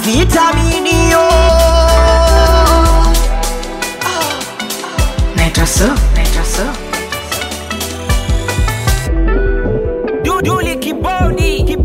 Vitaminio Naitwa Duduli kibodi.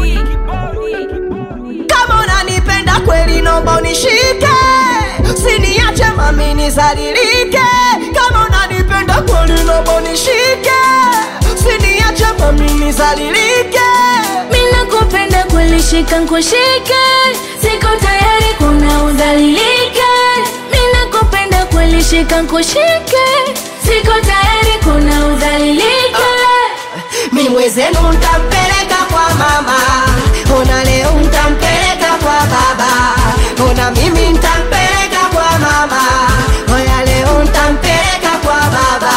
Kama unanipenda kweli nomba unishike, usiniache mami nizalilike. Kama unanipenda kweli nomba unishike, usiniache mami nizalilike. Mina kupenda kweli shika nkushike, siko tayari kuna udhalilike. Mina kupenda kweli shika nkushike, siko tayari kuna udhalilike. Mi mwezenu ntampeleka kwa mama, ona leo ntampeleka kwa baba. Ona mimi ntampeleka kwa mama, oya leo ntampeleka kwa baba.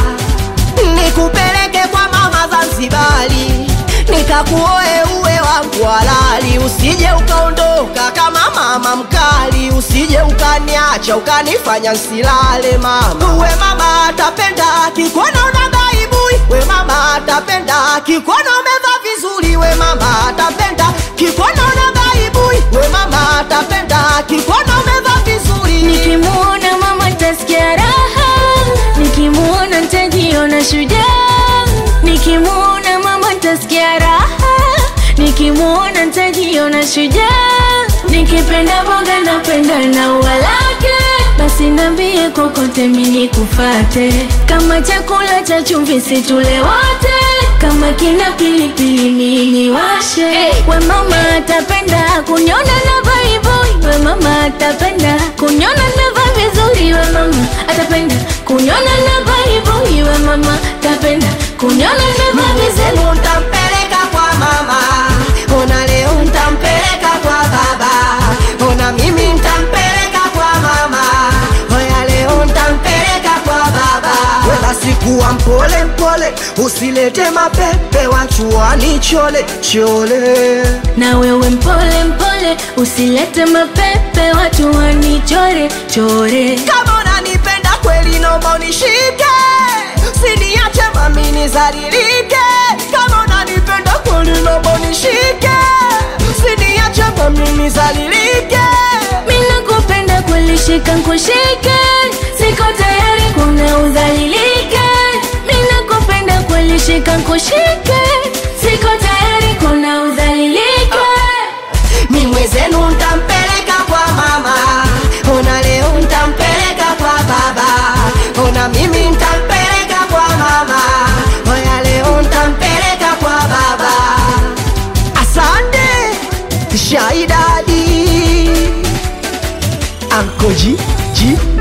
Nikupeleke kwa mama Zanzibari, nikakuoe uwe wangu halali. Usije ukaondoka kama mama mkali, usije ukaniacha ukanifanya nsilale mama. Uwe mama atapenda kikuona unabaibui, we mama atapenda kikuona umevaa vizuri. We mama atapenda kikuona unabaibui, we mama atapenda kikuona umevaa vizuri. Nikimuona mama tasikia raha, nikimuona ntajiona shujaa. Nikimuona mama tasikia raha, nikimuona ntajiona shujaa. Nikipenda boga napenda na ua lake, basi nambie kokote mini kufate. Kama chakula cha chumvi situle wote, kama kina pilipili mini washe. We mama atapenda kunyona na vaiboi, we mama atapenda kunyona na vaa vizuri. We mama atapenda kunyona na vaiboi, we mama atapenda kunyona na vaa vizuri. Ntampeleka kwa mama, ona leo ntampeleka kwa baba. Ona mimi ntampeleka kwa mama, oya leo ntampeleka kwa baba. Wela sikuwa mpole, usilete mapepe wachuani chole. Na wewe mpole, usilete mapepe watu wanichore. Kama unanipenda kweli nomba unishike, usiniache mami nizalilike. Kama unanipenda kweli nomba unishike, usiniache mami nizalilike. Mina kupenda kweli shika nkushike, siko tayari kuna udhalilike. Mina kupenda kweli shika nkushike, siko tayari kuna udhalilike. Mi mwezenu ntampeleka kwa mama, ona leo ntampeleka kwa baba. Ona mimi ntampeleka kwa mama, oya leo ntampeleka kwa baba. Asante Shaidadi Anko G